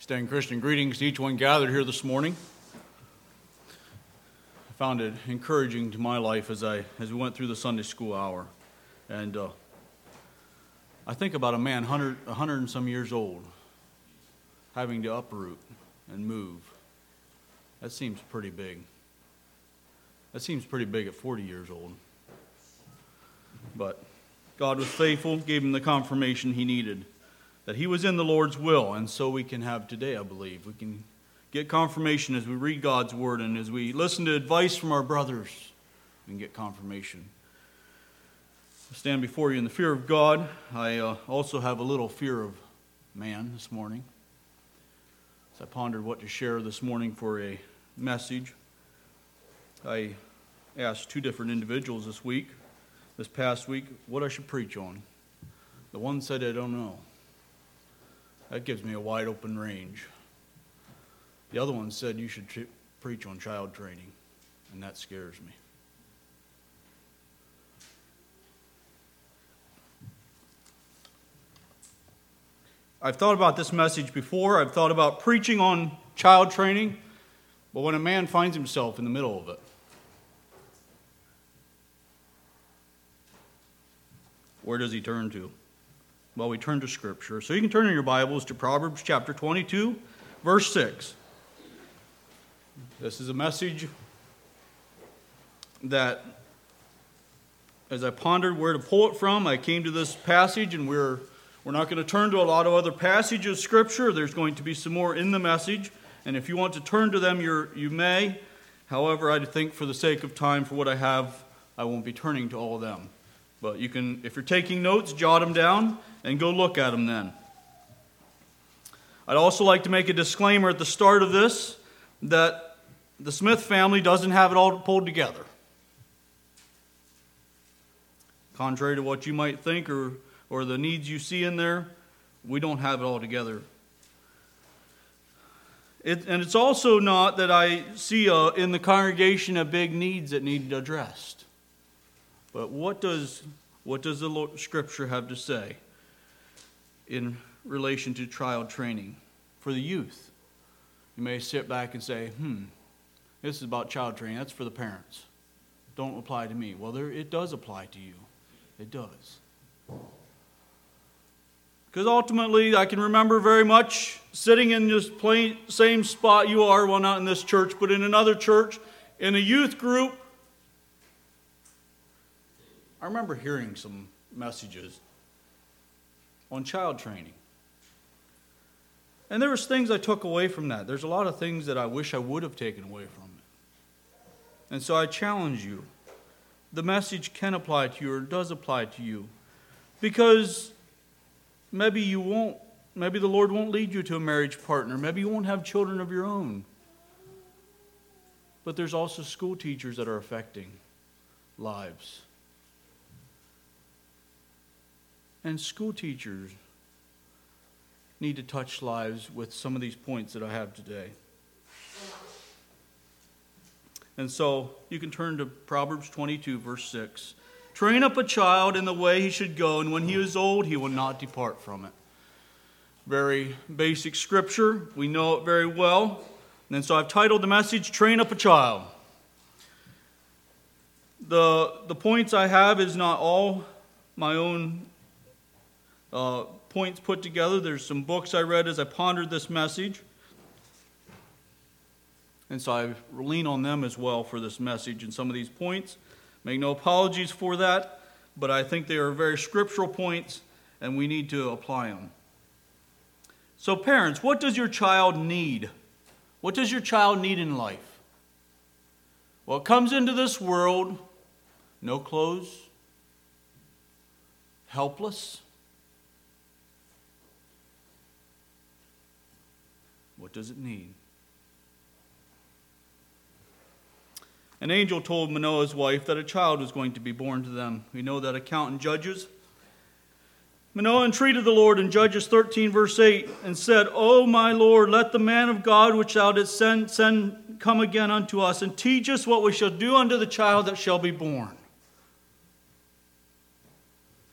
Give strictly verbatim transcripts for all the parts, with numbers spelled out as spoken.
Extend Christian greetings to each one gathered here this morning. I found it encouraging to my life as I as we went through the Sunday school hour. And uh, I think about a man, one hundred, one hundred and some years old, having to uproot and move. That seems pretty big. That seems pretty big at forty years old. But God was faithful, gave him the confirmation he needed, that he was in the Lord's will, and so we can have today, I believe. We can get confirmation as we read God's word and as we listen to advice from our brothers and get confirmation. I stand before you in the fear of God. I uh, also have a little fear of man this morning. As I pondered what to share this morning for a message, I asked two different individuals this week, this past week, what I should preach on. The one said, I don't know. That gives me a wide open range. The other one said you should t- preach on child training, and that scares me. I've thought about this message before. I've thought about preaching on child training, but when a man finds himself in the middle of it, where does he turn to? Well, we turn to Scripture. So you can turn in your Bibles to Proverbs chapter twenty-two, verse six. This is a message that, as I pondered where to pull it from, I came to this passage, and we're we're not going to turn to a lot of other passages of Scripture. There's going to be some more in the message, and if you want to turn to them, you're, you may. However, I think for the sake of time, for what I have, I won't be turning to all of them. But you can, if you're taking notes, jot them down and go look at them then. I'd also like to make a disclaimer at the start of this that the Smith family doesn't have it all pulled together. Contrary to what you might think or, or the needs you see in there, we don't have it all together. It, and it's also not that I see a, in the congregation a big needs that need addressed. But what does what does the Lord, Scripture have to say in relation to child training for the youth? You may sit back and say, hmm, this is about child training. That's for the parents. Don't apply to me. Well, there, it does apply to you. It does. Because ultimately, I can remember very much sitting in this plain, same spot you are, well, not in this church, but in another church, in a youth group. I remember hearing some messages on child training. And there was things I took away from that. There's a lot of things that I wish I would have taken away from it. And so I challenge you. The message can apply to you or does apply to you. Because maybe you won't, maybe the Lord won't lead you to a marriage partner. Maybe you won't have children of your own. But there's also school teachers that are affecting lives. And school teachers need to touch lives with some of these points that I have today. And so you can turn to Proverbs twenty-two, verse six. Train up a child in the way he should go, and when he is old, he will not depart from it. Very basic scripture. We know it very well. And so I've titled the message, Train Up a Child. The, the points I have is not all my own Uh, points put together. There's some books I read as I pondered this message. And so I lean on them as well for this message and some of these points. Make no apologies for that, but I think they are very scriptural points and we need to apply them. So parents, what does your child need? What does your child need in life? Well, it comes into this world, no clothes, helpless. What does it need? An angel told Manoah's wife that a child was going to be born to them. We know that account in Judges. Manoah entreated the Lord in Judges thirteen, verse eight, and said, O my Lord, let the man of God which thou didst send, send come again unto us, and teach us what we shall do unto the child that shall be born.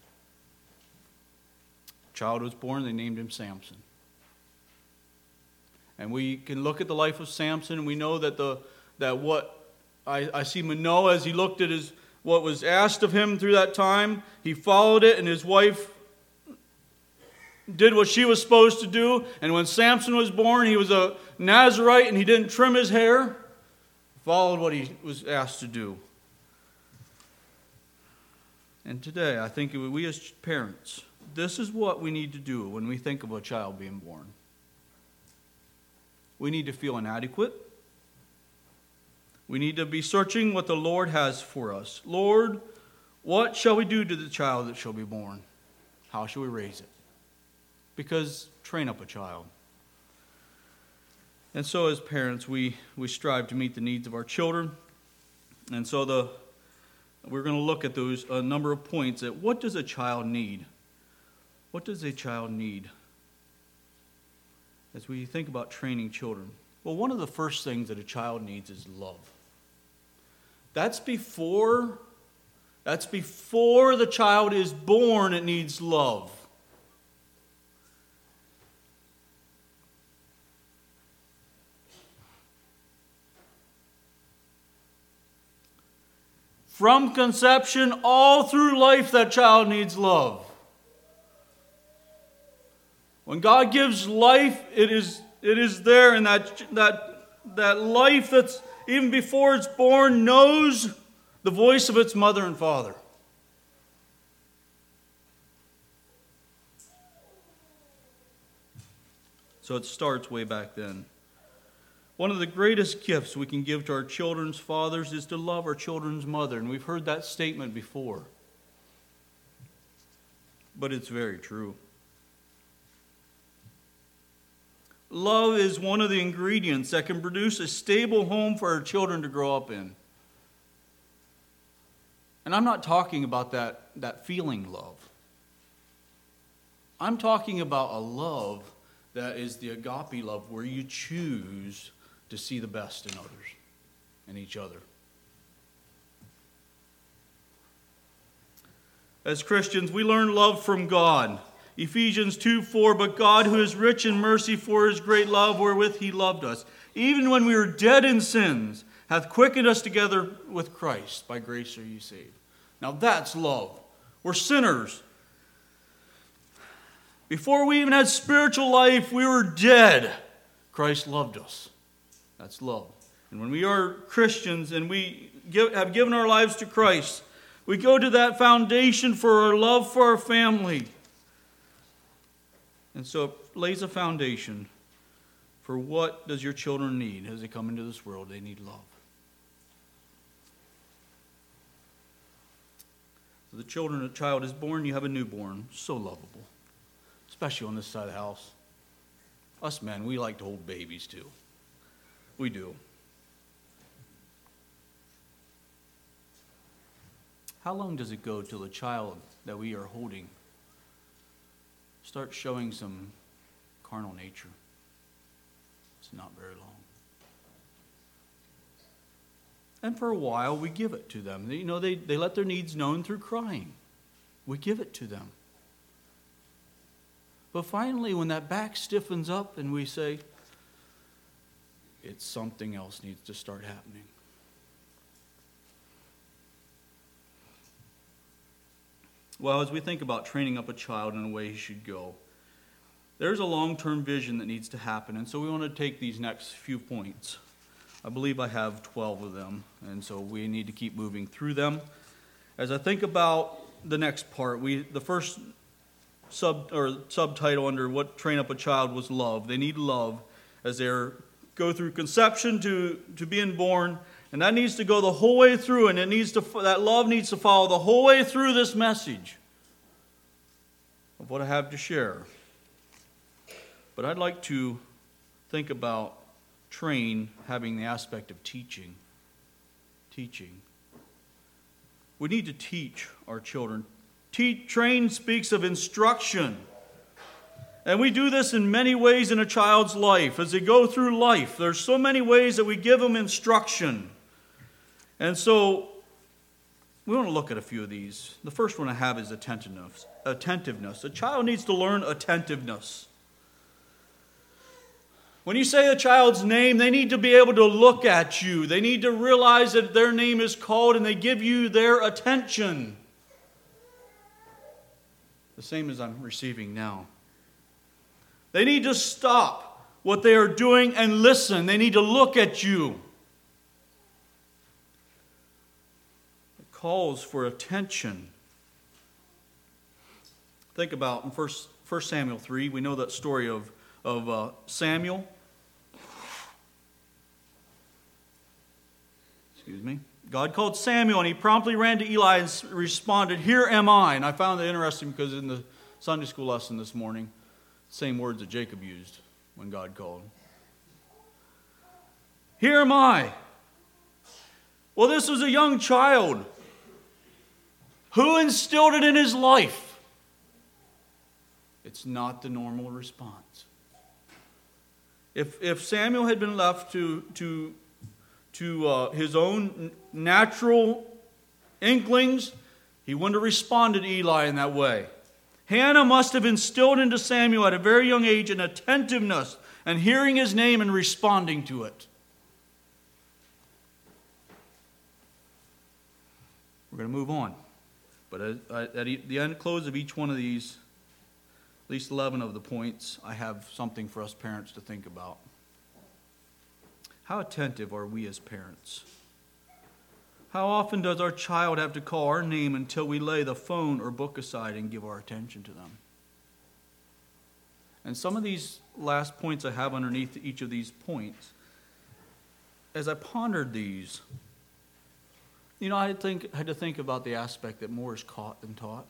Child was born, they named him Samson. And we can look at the life of Samson, and we know that the that what I, I see Manoah, as he looked at his what was asked of him through that time, he followed it, and his wife did what she was supposed to do. And when Samson was born, he was a Nazirite, and he didn't trim his hair. He followed what he was asked to do. And today, I think we as parents, this is what we need to do when we think of a child being born. We need to feel inadequate. We need to be searching what the Lord has for us. Lord, what shall we do to the child that shall be born? How shall we raise it? Because train up a child. And so as parents, we, we strive to meet the needs of our children. And so the we're going to look at those a number of points at what does a child need? What does a child need? As we think about training children. Well, one of the first things that a child needs is love. That's before, that's before the child is born, it needs love. From conception all through life, that child needs love. When God gives life, it is it is there, and that that that life that's even before it's born knows the voice of its mother and father. So it starts way back then. One of the greatest gifts we can give to our children's fathers is to love our children's mother. And we've heard that statement before. But it's very true. Love is one of the ingredients that can produce a stable home for our children to grow up in. And I'm not talking about that, that feeling love. I'm talking about a love that is the agape love, where you choose to see the best in others and each other. As Christians, we learn love from God. Ephesians two four, but God, who is rich in mercy for his great love wherewith he loved us, even when we were dead in sins, hath quickened us together with Christ. By grace are ye saved. Now that's love. We're sinners. Before we even had spiritual life, we were dead. Christ loved us. That's love. And when we are Christians and we give, have given our lives to Christ, we go to that foundation for our love for our family. And so it lays a foundation for what does your children need as they come into this world. They need love. So the children, a child is born, you have a newborn. So lovable. Especially on this side of the house. Us men, we like to hold babies too. We do. How long does it go till a child that we are holding starts showing some carnal nature? It's not very long. And for a while, we give it to them. You know, they, they let their needs known through crying. We give it to them. But finally, when that back stiffens up and we say, it's something else needs to start happening. Well, as we think about training up a child in a way he should go, there's a long-term vision that needs to happen. And so we want to take these next few points. I believe I have twelve of them, and so we need to keep moving through them. As I think about the next part, we the first sub or subtitle under what train up a child was love. They need love as they go through conception to, to being born, and that needs to go the whole way through, and it needs to that love needs to follow the whole way through this message of what I have to share. But I'd like to think about train having the aspect of teaching. Teaching. We need to teach our children. Te- train speaks of instruction. And we do this in many ways in a child's life. As they go through life, there's so many ways that we give them instruction. And so we want to look at a few of these. The first one I have is attentiveness. Attentiveness. A child needs to learn attentiveness. When you say a child's name, they need to be able to look at you. They need to realize that their name is called and they give you their attention. The same as I'm receiving now. They need to stop what they are doing and listen. They need to look at you. It calls for attention. Think about in First Samuel three, we know that story of, of uh, Samuel. Excuse me. God called Samuel and he promptly ran to Eli and responded, "Here am I." And I found that interesting because in the Sunday school lesson this morning, same words that Jacob used when God called. "Here am I." Well, this was a young child. Who instilled it in his life? It's not the normal response. If, if Samuel had been left to, to, to uh, his own natural inklings, he wouldn't have responded to Eli in that way. Hannah must have instilled into Samuel at a very young age an attentiveness and hearing his name and responding to it. We're going to move on. But at, at the end close of each one of these, at least eleven of the points, I have something for us parents to think about. How attentive are we as parents? How often does our child have to call our name until we lay the phone or book aside and give our attention to them? And some of these last points I have underneath each of these points, as I pondered these, you know, I think, had to think about the aspect that more is caught than taught.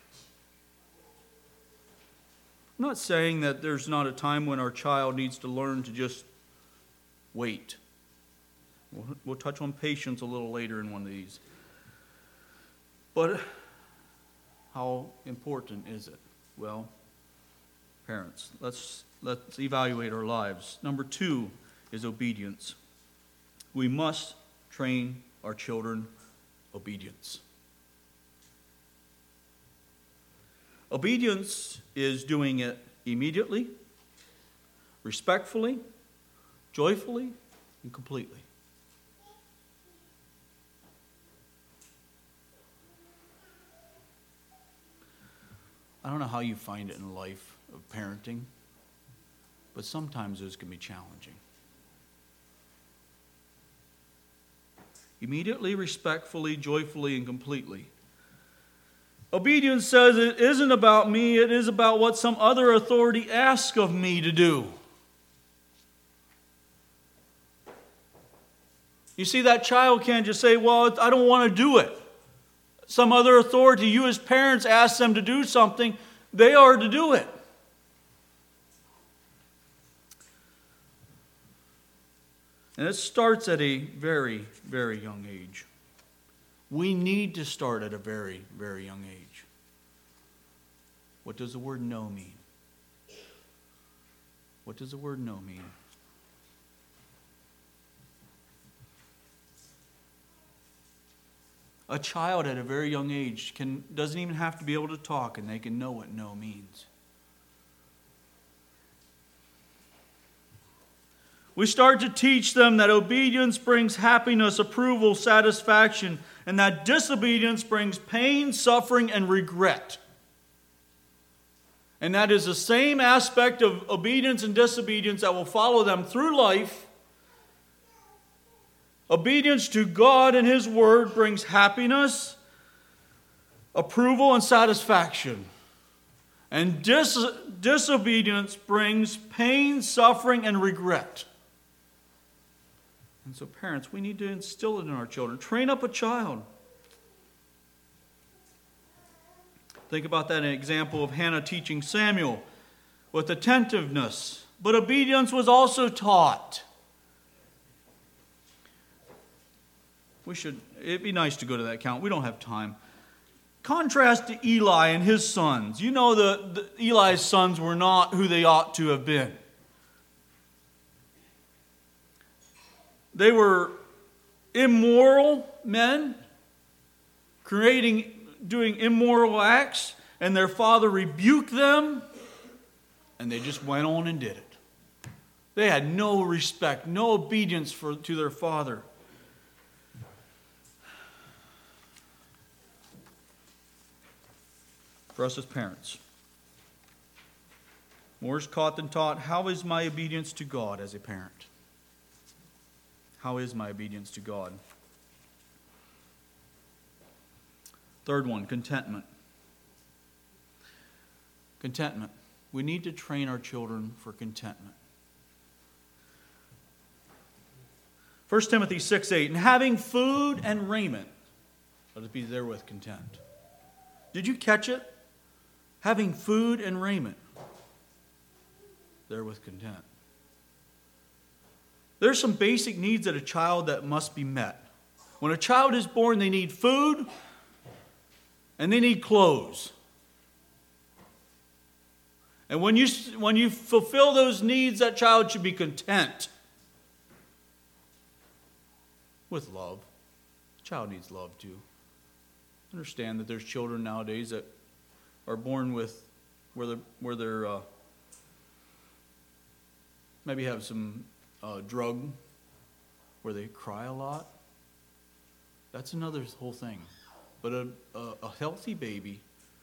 I'm not saying that there's not a time when our child needs to learn to just wait. We'll, we'll touch on patience a little later in one of these. But how important is it? Well, parents, let's let's evaluate our lives. Number two is obedience. We must train our children obedience. Obedience is doing it immediately, respectfully, joyfully, and completely. I don't know how you find it in life of parenting, but sometimes those can be challenging. Immediately, respectfully, joyfully, and completely. Obedience says it isn't about me, it is about what some other authority asks of me to do. You see, that child can't just say, well, I don't want to do it. Some other authority, you as parents ask them to do something, they are to do it. And it starts at a very, very young age. We need to start at a very, very young age. What does the word "no" mean? What does the word "no" mean? A child at a very young age can doesn't even have to be able to talk, and they can know what "no" means. We start to teach them that obedience brings happiness, approval, satisfaction, and that disobedience brings pain, suffering, and regret. And that is the same aspect of obedience and disobedience that will follow them through life. Obedience to God and His Word brings happiness, approval, and satisfaction. And dis- disobedience brings pain, suffering, and regret. And so parents, we need to instill it in our children. Train up a child. Think about that example of Hannah teaching Samuel with attentiveness. But obedience was also taught. We should, it'd be nice to go to that count. We don't have time. Contrast to Eli and his sons. You know the, the Eli's sons were not who they ought to have been. They were immoral men, creating, doing immoral acts, and their father rebuked them, and they just went on and did it. They had no respect, no obedience for, to their father. For us as parents, more is caught than taught. How is my obedience to God as a parent? How is my obedience to God? Third one, contentment. Contentment. We need to train our children for contentment. First Timothy six eight, and having food and raiment, let us be therewith content. Did you catch it? Having food and raiment, therewith content. There's some basic needs that a child that must be met. When a child is born, they need food and they need clothes. And when you, when you fulfill those needs, that child should be content. With love. The child needs love too. Understand that there's children nowadays that are born with, where they're, where they're uh, maybe have some uh, drug, where they cry a lot. That's another whole thing. But a, a, a healthy baby,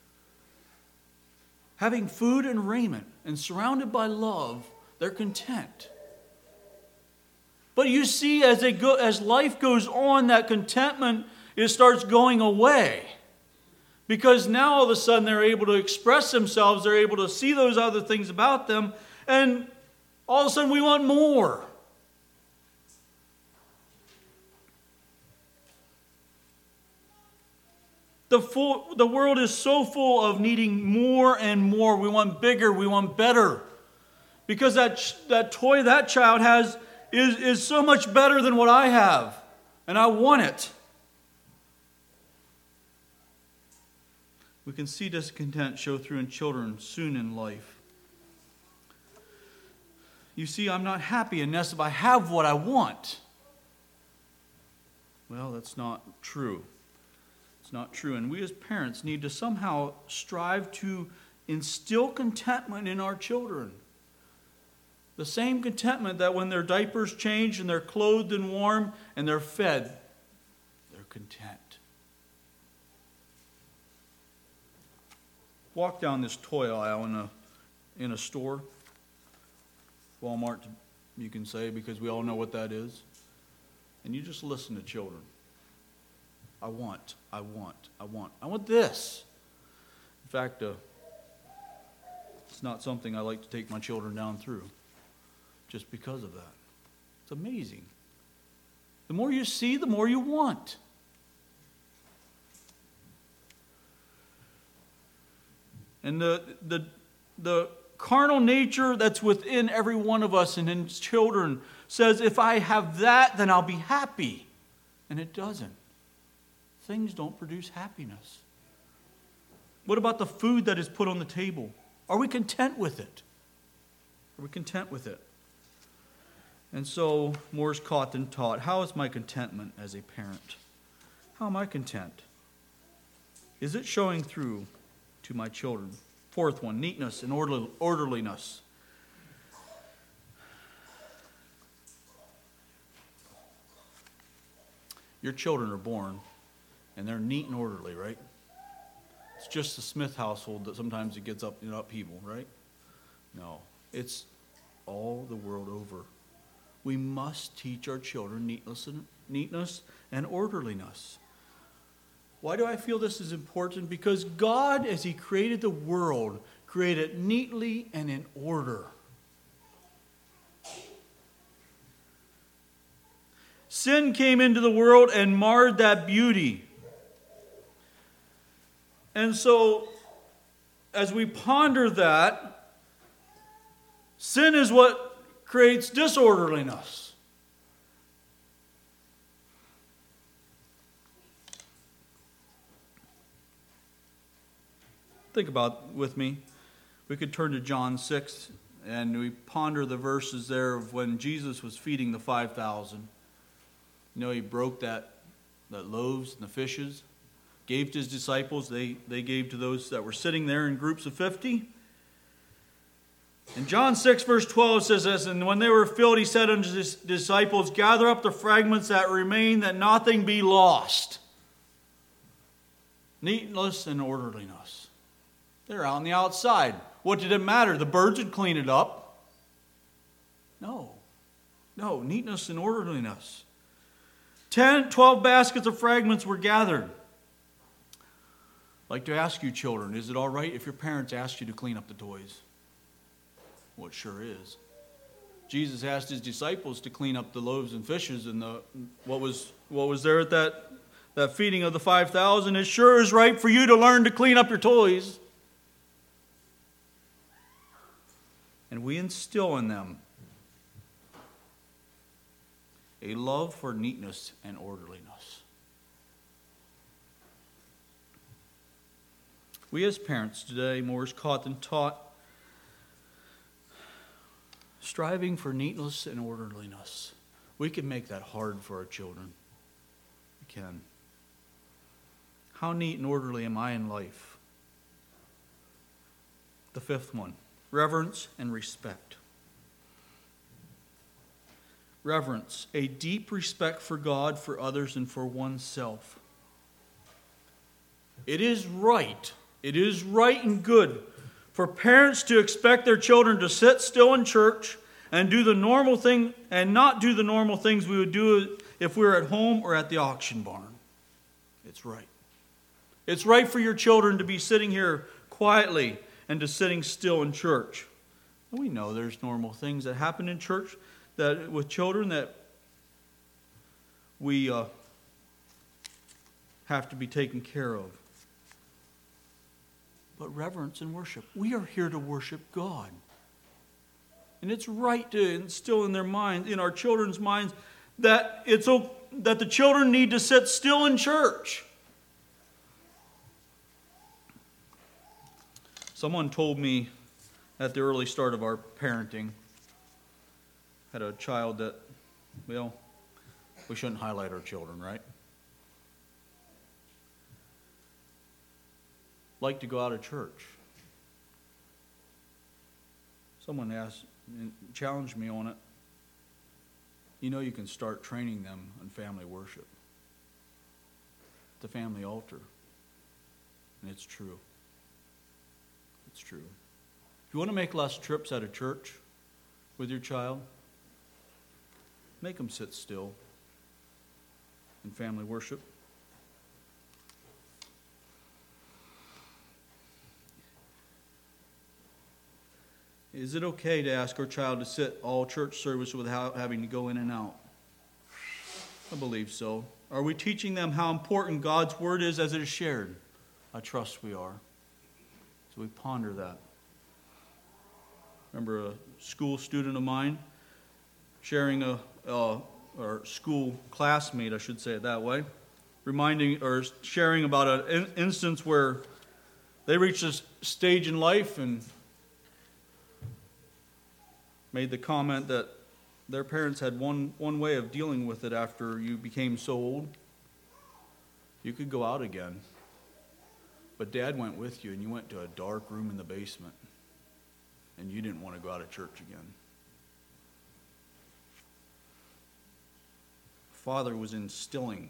having food and raiment and surrounded by love, they're content. But you see, as they go, as life goes on, that contentment, it starts going away. Because now all of a sudden they're able to express themselves, they're able to see those other things about them, and all of a sudden we want more. The, full, the world is so full of needing more and more. We want bigger, we want better. Because that, that toy that child has is, is so much better than what I have. And I want it. We can see discontent show through in children soon in life. You see, I'm not happy unless if I have what I want. Well, that's not true. It's not true. And we as parents need to somehow strive to instill contentment in our children. The same contentment that when their diapers change and they're clothed and warm and they're fed, they're content. Walk down this toy aisle in a, in a store. Walmart, you can say, because we all know what that is. And you just listen to children. I want, I want, I want. I want this. In fact, uh, it's not something I like to take my children down through. Just because of that. It's amazing. The more you see, the more you want. And the, the, the carnal nature that's within every one of us and in children says, if I have that, then I'll be happy. And it doesn't. Things don't produce happiness. What about the food that is put on the table? Are we content with it? Are we content with it? And so, more is caught than taught. How is my contentment as a parent? How am I content? Is it showing through to my children? Fourth one, neatness and orderliness. Your children are born, and they're neat and orderly, right? It's just the Smith household that sometimes it gets up in upheaval, right? No, it's all the world over. We must teach our children neatness and, neatness and orderliness. Why do I feel this is important? Because God, as He created the world, created it neatly and in order. Sin came into the world and marred that beauty. And so, as we ponder that, sin is what creates disorderliness. Think about with me. We could turn to John six and we ponder the verses there of when Jesus was feeding the five thousand. You know, He broke that, that loaves and the fishes, gave to His disciples. They, they gave to those that were sitting there in groups of fifty. In John six, verse twelve says this, and when they were filled, he said unto his disciples, gather up the fragments that remain, that nothing be lost. Neatness and orderliness. They're out on the outside. What did it matter? The birds would clean it up. No. No, neatness and orderliness. Ten, twelve baskets of fragments were gathered. I'd like to ask you, children, is it all right if your parents ask you to clean up the toys? Well, it sure is. Jesus asked his disciples to clean up the loaves and fishes and the what was what was there at that, that feeding of the five thousand. It sure is right for you to learn to clean up your toys. And we instill in them a love for neatness and orderliness. We as parents today, more is caught than taught, striving for neatness and orderliness. We can make that hard for our children. We can. How neat and orderly am I in life? The fifth one, reverence and respect. Reverence, a deep respect for God, for others, and for oneself. It is right, it is right and good for parents to expect their children to sit still in church and do the normal thing and not do the normal things we would do if we were at home or at the auction barn. It's right. It's right for your children to be sitting here quietly and to sitting still in church. We know there's normal things that happen in church that with children that we uh, have to be taken care of. But reverence and worship. We are here to worship God. And it's right to instill in their minds, in our children's minds, that it's that the children need to sit still in church. Someone told me at the early start of our parenting, had a child that, well, we shouldn't highlight our children, right? Like to go out of church. Someone asked and challenged me on it. You know, you can start training them on family worship, the family altar. And it's true. It's true. If you want to make less trips out of church with your child, make them sit still in family worship. Is it okay to ask our child to sit all church service without having to go in and out? I believe so. Are we teaching them how important God's word is as it is shared? I trust we are. So we ponder that. Remember a school student of mine sharing a, uh, or school classmate, I should say it that way, reminding or sharing about an instance where they reached a stage in life and made the comment that their parents had one, one way of dealing with it after you became so old. You could go out again. But Dad went with you and you went to a dark room in the basement. And you didn't want to go out of church again. Father was instilling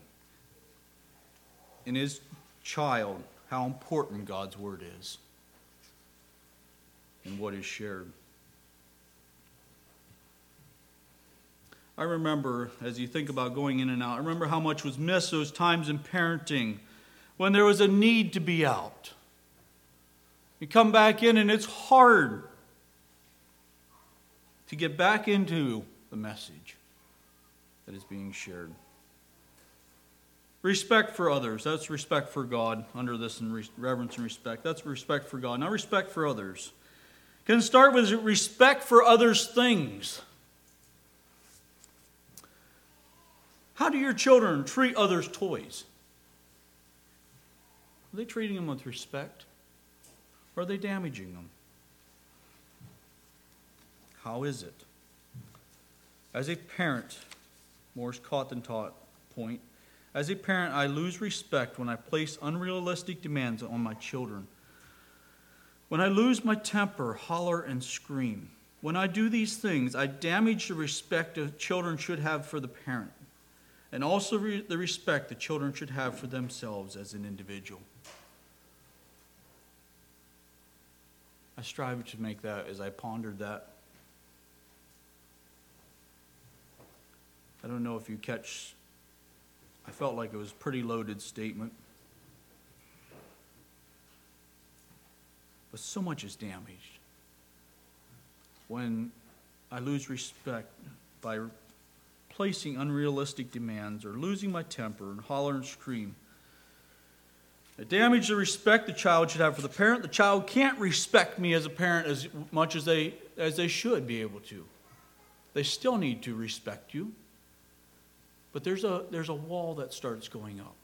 in his child how important God's word is and what is shared. I remember, as you think about going in and out, I remember how much was missed those times in parenting when there was a need to be out. You come back in and it's hard to get back into the message that is being shared. Respect for others. That's respect for God under this in reverence and respect. That's respect for God. Now respect for others. Can start with respect for others' things. How do your children treat others' toys? Are they treating them with respect? Or are they damaging them? How is it? As a parent, more is caught than taught point. As a parent, I lose respect when I place unrealistic demands on my children. When I lose my temper, holler and scream. When I do these things, I damage the respect that children should have for the parent, and also re- the respect the children should have for themselves as an individual. I strive to make that as I pondered that. I don't know if you catch, I felt like it was a pretty loaded statement. But so much is damaged when I lose respect by placing unrealistic demands or losing my temper and holler and scream. I damage the respect the child should have for the parent. The child can't respect me as a parent as much as they as they should be able to. They still need to respect you. But there's a there's a wall that starts going up.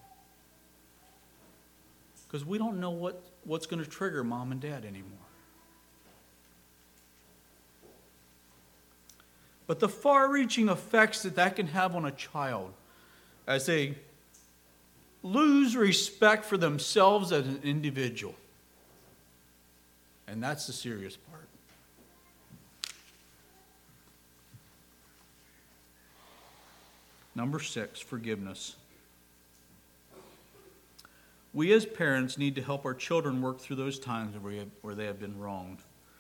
Because we don't know what, what's going to trigger mom and dad anymore. But the far-reaching effects that that can have on a child as they lose respect for themselves as an individual. And that's the serious part. Number six, forgiveness. We as parents need to help our children work through those times where, we have, where they have been wronged.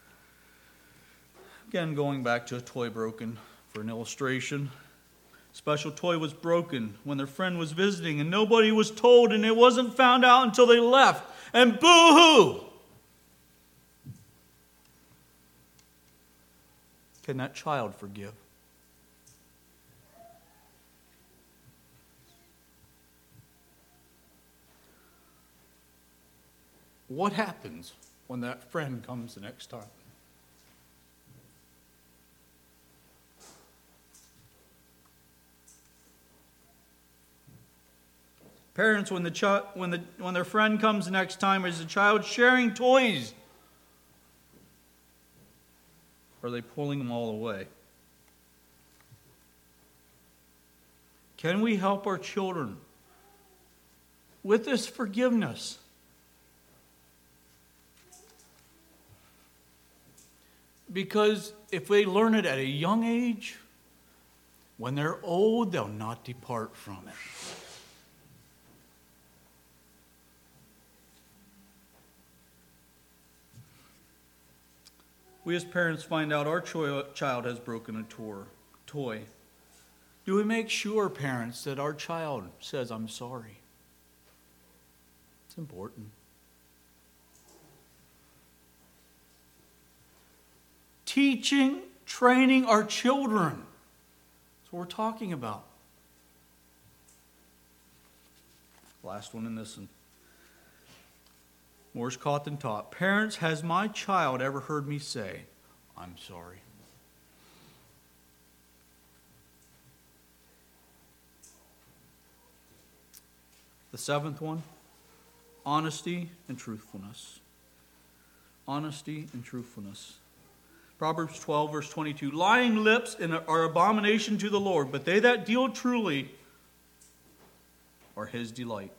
Again, going back to a toy broken for an illustration. Special toy was broken when their friend was visiting and nobody was told, and it wasn't found out until they left. And boo-hoo! Can that child forgive? What happens when that friend comes the next time? Parents, when the child, when the when their friend comes the next time, is the child sharing toys? Or are they pulling them all away? Can we help our children with this forgiveness? Because if they learn it at a young age, when they're old, they'll not depart from it. We as parents find out our cho- child has broken a tor- toy. Do we make sure, parents, that our child says, "I'm sorry"? It's important. Teaching, training our children. That's what we're talking about. Last one in this one. More's caught than taught. Parents, has my child ever heard me say, "I'm sorry"? The seventh one, honesty and truthfulness. Honesty and truthfulness. Proverbs twelve, verse twenty-two. Lying lips are abomination to the Lord, but they that deal truly are his delight.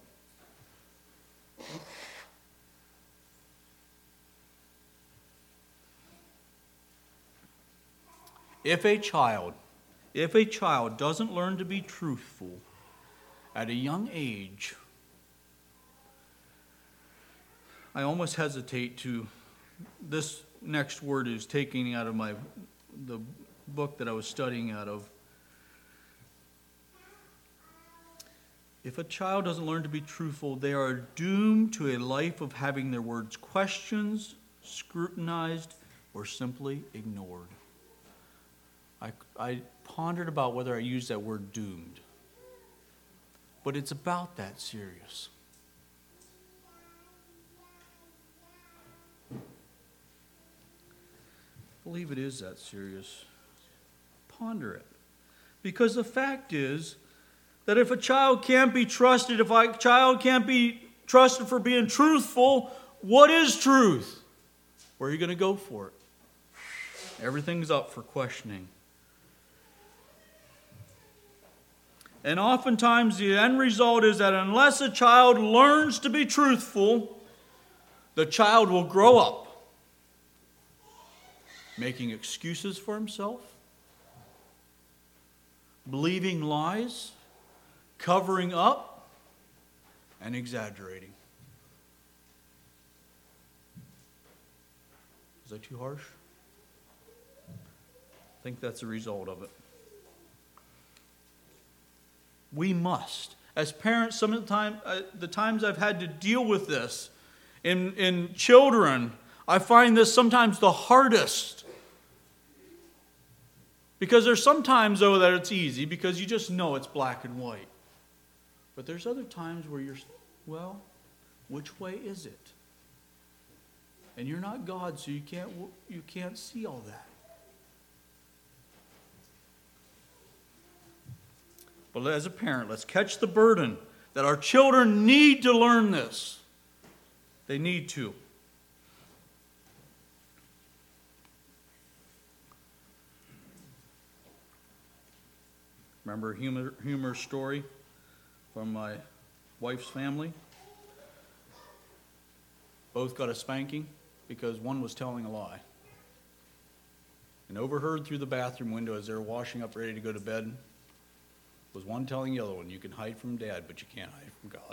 If a child, if a child doesn't learn to be truthful at a young age, I almost hesitate to, this next word is taking out of my the book that I was studying out of. If a child doesn't learn to be truthful, they are doomed to a life of having their words questioned, scrutinized, or simply ignored. I, I pondered about whether I used that word doomed. But it's about that serious. I believe it is that serious. Ponder it. Because the fact is that if a child can't be trusted, if a child can't be trusted for being truthful, what is truth? Where are you going to go for it? Everything's up for questioning. And oftentimes the end result is that unless a child learns to be truthful, the child will grow up making excuses for himself, believing lies, covering up, and exaggerating. Is that too harsh? I think that's a result of it. We must. As parents, some of the time, uh, the times I've had to deal with this in, in children, I find this sometimes the hardest. Because there's sometimes, though, that it's easy because you just know it's black and white. But there's other times where you're, well, which way is it? And you're not God, so you can't, you can't see all that. But as a parent, let's catch the burden that our children need to learn this. They need to. Remember a humor, humor story from my wife's family? Both got a spanking because one was telling a lie. And overheard through the bathroom window as they were washing up ready to go to bed was one telling the other one, you can hide from Dad, but you can't hide from God.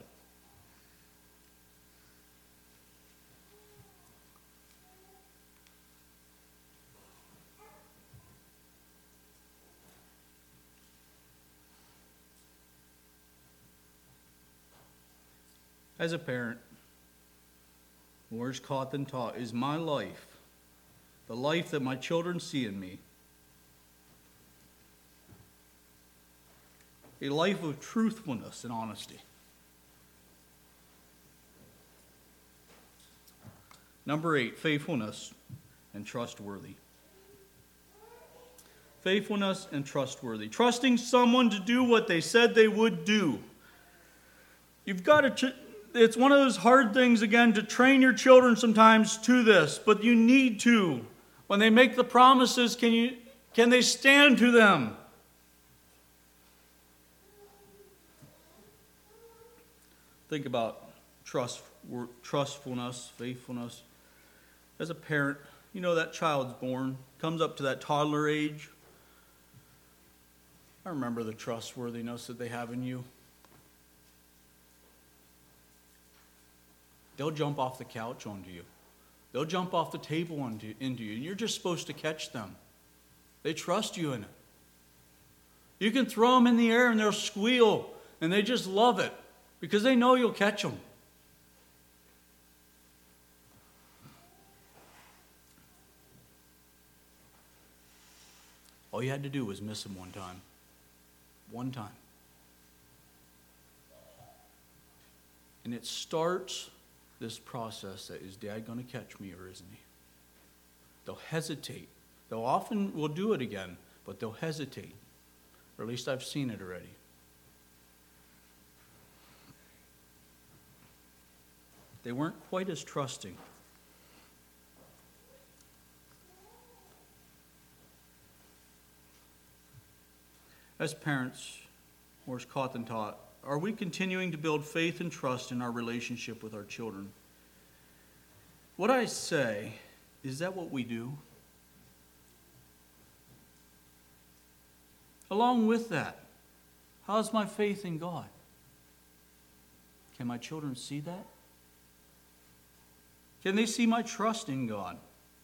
As a parent, worse caught than taught is my life, the life that my children see in me. A life of truthfulness and honesty. Number eight, faithfulness and trustworthy. Faithfulness and trustworthy. Trusting someone to do what they said they would do. You've got to, tr- it's one of those hard things, again, to train your children sometimes to this, but you need to. When they make the promises, can you, can they stand to them? Think about trust, trustfulness, faithfulness. As a parent, you know that child's born, comes up to that toddler age. I remember the trustworthiness that they have in you. They'll jump off the couch onto you. They'll jump off the table onto, into you, and you're just supposed to catch them. They trust you in it. You can throw them in the air and they'll squeal, and they just love it. Because they know you'll catch them. All you had to do was miss them one time. One time. And it starts this process that is Dad going to catch me or isn't he? They'll hesitate. They'll often will do it again, but they'll hesitate. Or at least I've seen it already. They weren't quite as trusting. As parents, worse caught than taught, are we continuing to build faith and trust in our relationship with our children? What I say, is that what we do? Along with that, how's my faith in God? Can my children see that? Can they see my trust in God?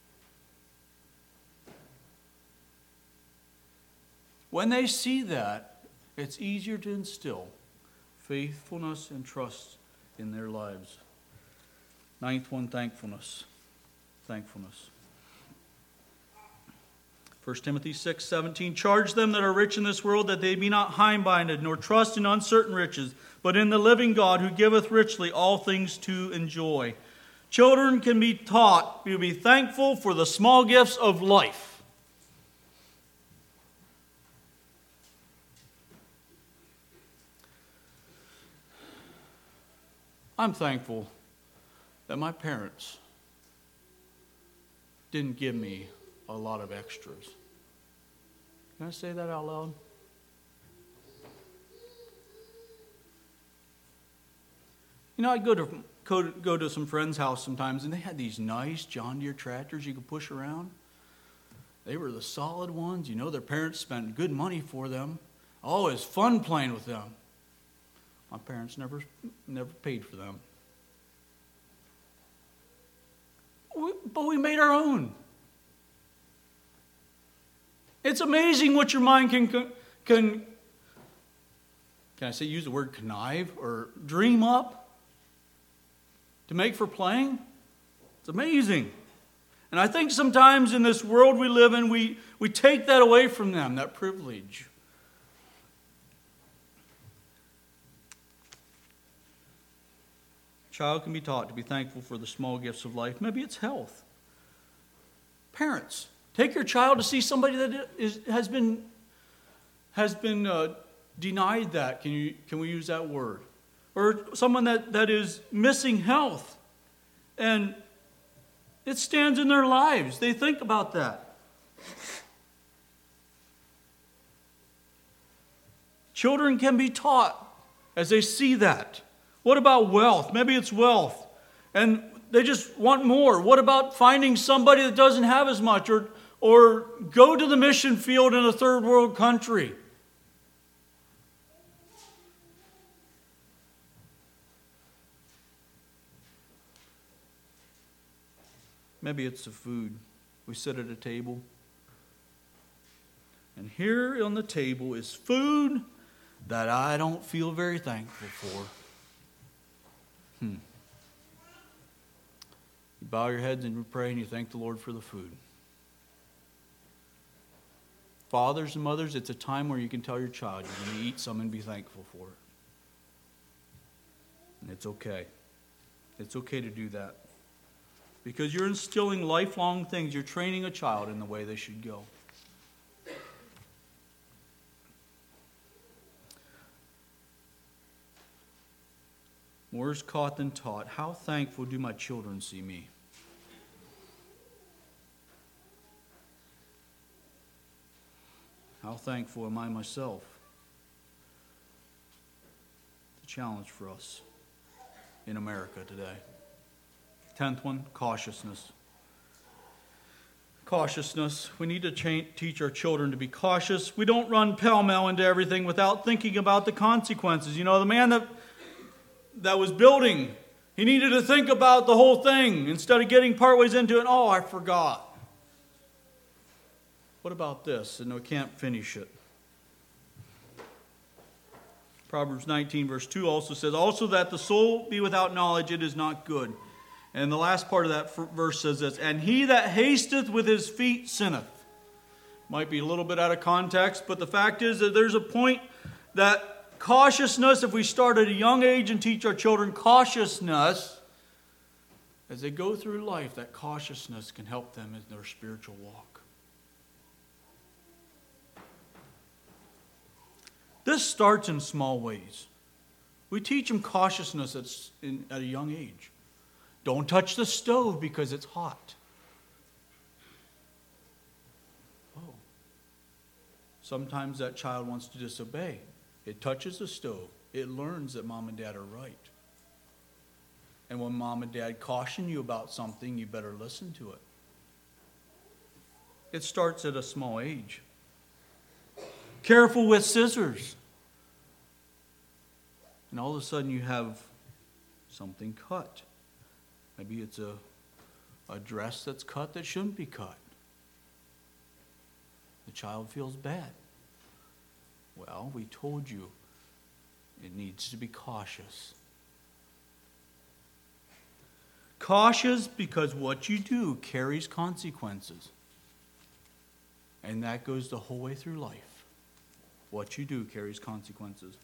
When they see that, it's easier to instill faithfulness and trust in their lives. Ninth one, thankfulness. Thankfulness. First Timothy six seventeen, charge them that are rich in this world that they be not high-minded, nor trust in uncertain riches, but in the living God who giveth richly all things to enjoy. Children can be taught to be thankful for the small gifts of life. I'm thankful that my parents didn't give me a lot of extras. Can I say that out loud? You You know, I'd go to, go to go to some friend's house sometimes, and they had these nice John Deere tractors you could push around. They were the solid ones. You know, their parents spent good money for them. Oh, it was fun playing with them. My parents never, never paid for them. We, but we made our own. It's amazing what your mind can, can, can I say, use the word connive or dream up to make for playing. It's amazing. And I think sometimes in this world we live in, we, we take that away from them, that privilege. A child can be taught to be thankful for the small gifts of life. Maybe it's health. Parents, take your child to see somebody that is, has been, has been uh, denied that. Can you, can we use that word? Or someone that, that is missing health. And it stands in their lives. They think about that. Children can be taught as they see that. What about wealth? Maybe it's wealth. And they just want more. What about finding somebody that doesn't have as much? Or, or go to the mission field in a third world country. Maybe it's the food. We sit at a table. And here on the table is food that I don't feel very thankful for. Hmm. You bow your heads and you pray and you thank the Lord for the food. Fathers and mothers, it's a time where you can tell your child you're going to eat some and be thankful for it. And it's okay. It's okay to do that. Because you're instilling lifelong things. You're training a child in the way they should go. More is caught than taught. How thankful do my children see me? How thankful am I myself? It's a challenge for us in America today. Tenth one, cautiousness. Cautiousness. We need to cha- teach our children to be cautious. We don't run pell-mell into everything without thinking about the consequences. You know, the man that that was building, he needed to think about the whole thing instead of getting partways into it. Oh, I forgot. What about this? And we can't finish it. Proverbs nineteen verse two also says, also that the soul be without knowledge, it is not good. And the last part of that verse says this, and he that hasteth with his feet sinneth. Might be a little bit out of context, but the fact is that there's a point that cautiousness, if we start at a young age and teach our children cautiousness, as they go through life, that cautiousness can help them in their spiritual walk. This starts in small ways. We teach them cautiousness at, in, at a young age. Don't touch the stove because it's hot. Oh. Sometimes that child wants to disobey. It touches the stove. It learns that mom and dad are right. And when mom and dad caution you about something, you better listen to it. It starts at a small age. Careful with scissors. And all of a sudden you have something cut. Maybe it's a, a dress that's cut that shouldn't be cut. The child feels bad. Well, we told you it needs to be cautious. Cautious because what you do carries consequences. And that goes the whole way through life. What you do carries consequences.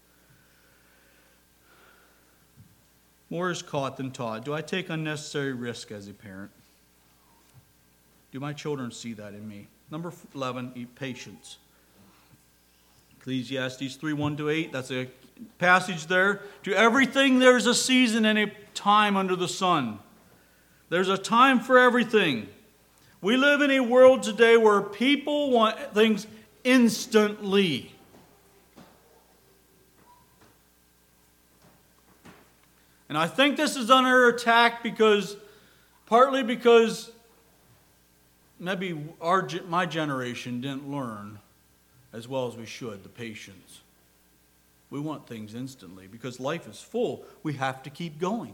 More is caught than taught. Do I take unnecessary risk as a parent? Do my children see that in me? Number eleven, eat patience. Ecclesiastes three, one to eight, that's a passage there. To everything there's a season and a time under the sun. There's a time for everything. We live in a world today where people want things instantly. And I think this is under attack because, partly because maybe our my generation didn't learn as well as we should the patience. We want things instantly because life is full. We have to keep going.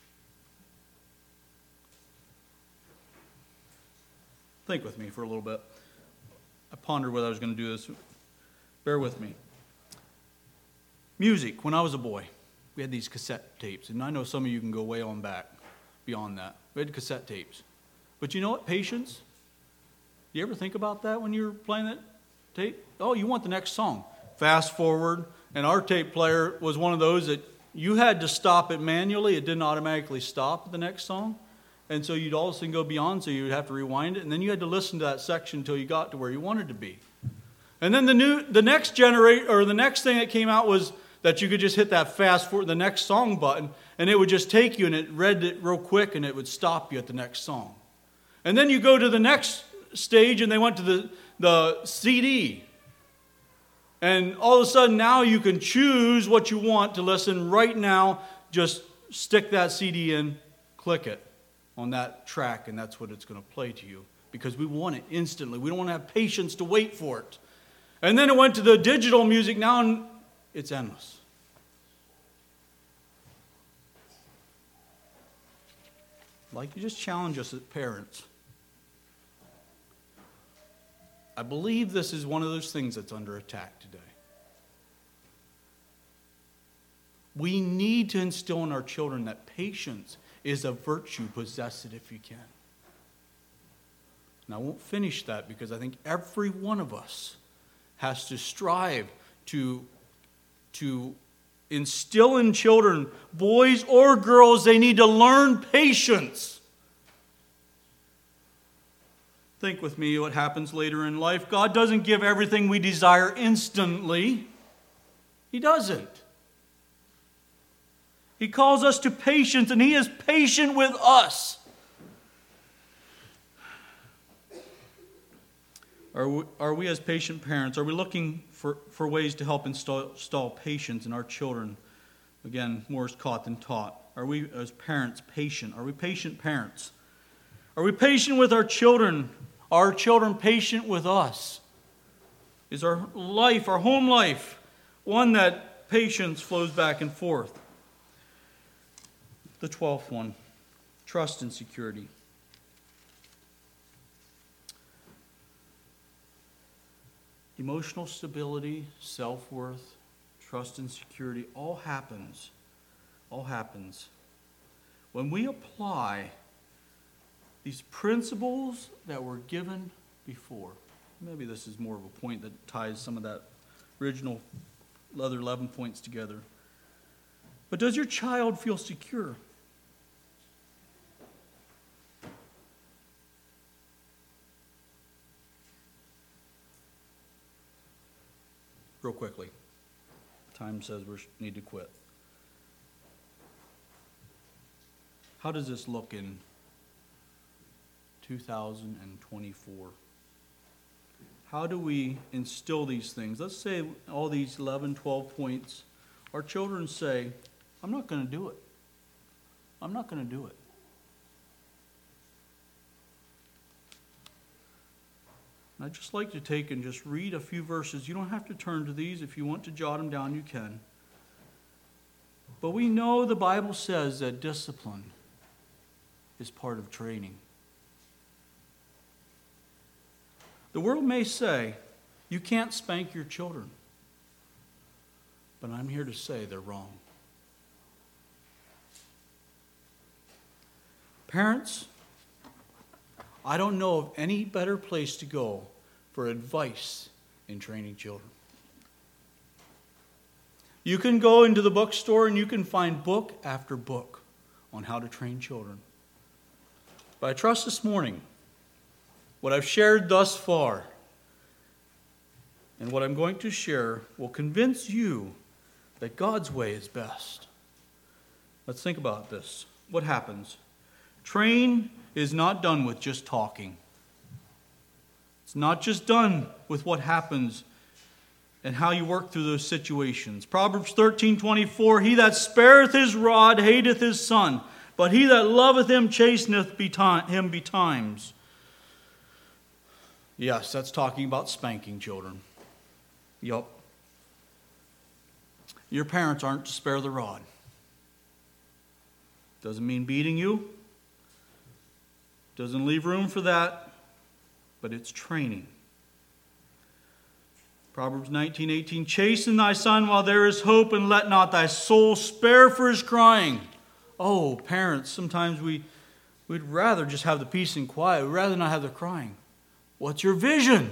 Think with me for a little bit. I pondered whether I was going to do this. Bear with me. Music. When I was a boy, we had these cassette tapes. And I know some of you can go way on back beyond that. We had cassette tapes. But you know what? Patience. You ever think about that when you're playing that tape? Oh, you want the next song. Fast forward. And our tape player was one of those that you had to stop it manually. It didn't automatically stop at the next song. And so you'd all of a sudden go beyond, so you'd have to rewind it. And then you had to listen to that section until you got to where you wanted to be. And then the new, the next generate, or the next thing that came out was that you could just hit that fast forward, the next song button, and it would just take you, and it read it real quick, and it would stop you at the next song. And then you go to the next stage, and they went to the, the C D. And all of a sudden now you can choose what you want to listen right now. Just stick that C D in, click it on that track, and that's what it's going to play to you. Because we want it instantly. We don't want to have patience to wait for it. And then it went to the digital music now, and it's endless. I'd like to just challenge us as parents. I believe this is one of those things that's under attack today. We need to instill in our children that patience is a virtue. Possess it if you can. And I won't finish that because I think every one of us has to strive to, to instill in children, boys or girls, they need to learn patience. Think with me what happens later in life. God doesn't give everything we desire instantly. He doesn't. He calls us to patience, and He is patient with us. Are we, are we as patient parents, are we looking for, for ways to help install, install patience in our children? Again, more is caught than taught. Are we as parents patient? Are we patient parents? Are we patient with our children? Are our children patient with us? Is our life, our home life, one that patience flows back and forth? The twelfth one, trust and security. Emotional stability, self-worth, trust and security, all happens, all happens when we apply these principles that were given before. Maybe this is more of a point that ties some of that original other eleven points together. But does your child feel secure? Real quickly. Time says we need to quit. How does this look in two thousand twenty-four? How do we instill these things? Let's say all these eleven, twelve points, our children say, I'm not going to do it. I'm not going to do it. And I'd just like to take and just read a few verses. You don't have to turn to these. If you want to jot them down, you can. But we know the Bible says that discipline is part of training. The world may say, you can't spank your children. But I'm here to say they're wrong. Parents, I don't know of any better place to go for advice in training children. You can go into the bookstore and you can find book after book on how to train children. But I trust this morning, what I've shared thus far and what I'm going to share will convince you that God's way is best. Let's think about this. What happens? Train is not done with just talking. It's not just done with what happens and how you work through those situations. Proverbs thirteen twenty-four, he that spareth his rod hateth his son, but he that loveth him chasteneth beti- him betimes. Yes, that's talking about spanking children. Yup. Your parents aren't to spare the rod. Doesn't mean beating you. Doesn't leave room for that, but it's training. Proverbs nineteen eighteen, chasten thy son while there is hope, and let not thy soul spare for his crying. Oh, parents, sometimes we, we'd rather just have the peace and quiet. We'd rather not have the crying. What's your vision?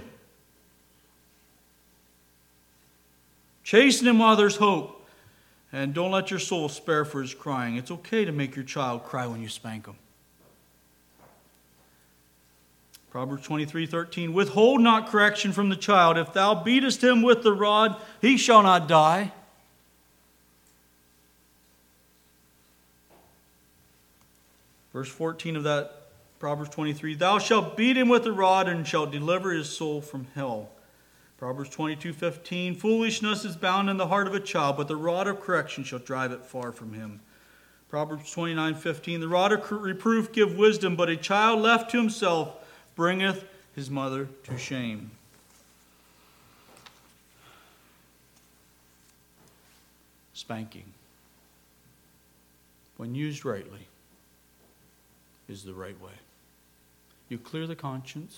Chasten him while there's hope, and don't let your soul spare for his crying. It's okay to make your child cry when you spank him. Proverbs twenty-three thirteen, withhold not correction from the child. If thou beatest him with the rod, he shall not die. Verse fourteen of that Proverbs twenty-three, thou shalt beat him with the rod and shalt deliver his soul from hell. Proverbs twenty-two fifteen, foolishness is bound in the heart of a child, but the rod of correction shall drive it far from him. Proverbs twenty-nine fifteen, the rod of reproof give wisdom, but a child left to himself bringeth his mother to shame. Spanking, when used rightly, is the right way. You clear the conscience.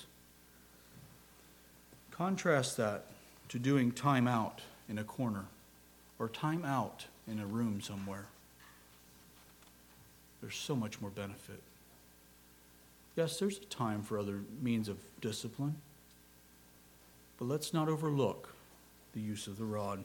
Contrast that to doing time out in a corner or time out in a room somewhere. There's so much more benefit. Yes, there's a time for other means of discipline, but let's not overlook the use of the rod.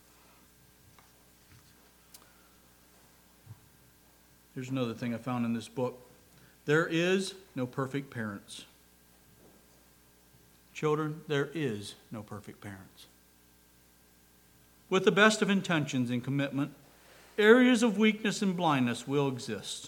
Here's another thing I found in this book. There is no perfect parents. Children, there is no perfect parents. With the best of intentions and commitment, areas of weakness and blindness will exist.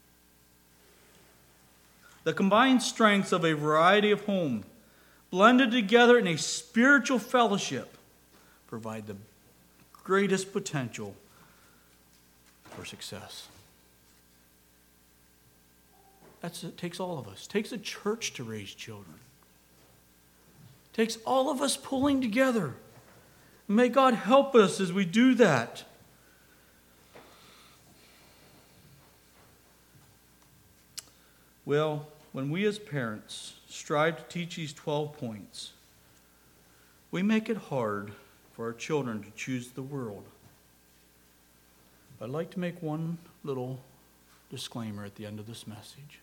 The combined strengths of a variety of home, blended together in a spiritual fellowship, provide the greatest potential for success. That's, it takes all of us. It takes a church to raise children. It takes all of us pulling together. May God help us as we do that. Well, when we as parents strive to teach these twelve points, we make it hard for our children to choose the world. I'd like to make one little disclaimer at the end of this message.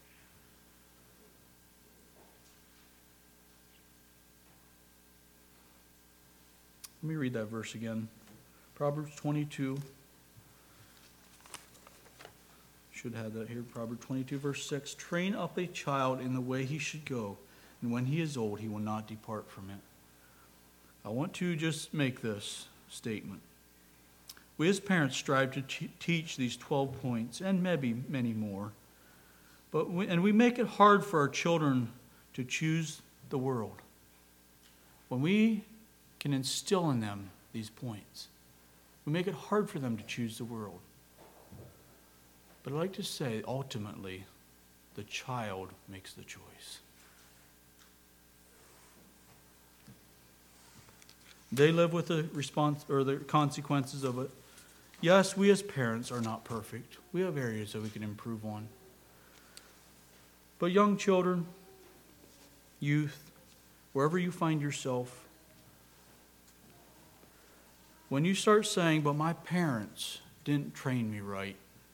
Let me read that verse again. Proverbs twenty-two. Should have that here. Proverbs twenty-two, verse six. Train up a child in the way he should go, and when he is old, he will not depart from it. I want to just make this statement. We as parents strive to t- teach these twelve points, and maybe many more. But we, and we make it hard for our children to choose the world. When we can instill in them these points, we make it hard for them to choose the world. But I'd like to say, ultimately, the child makes the choice. They live with the response or the consequences of it. Yes, we as parents are not perfect. We have areas that we can improve on. But young children, youth, wherever you find yourself, when you start saying, but my parents didn't train me right,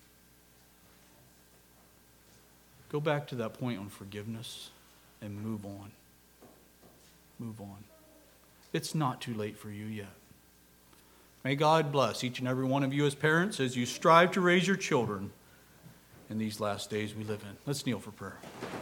go back to that point on forgiveness and move on. Move on. It's not too late for you yet. May God bless each and every one of you as parents as you strive to raise your children in these last days we live in. Let's kneel for prayer.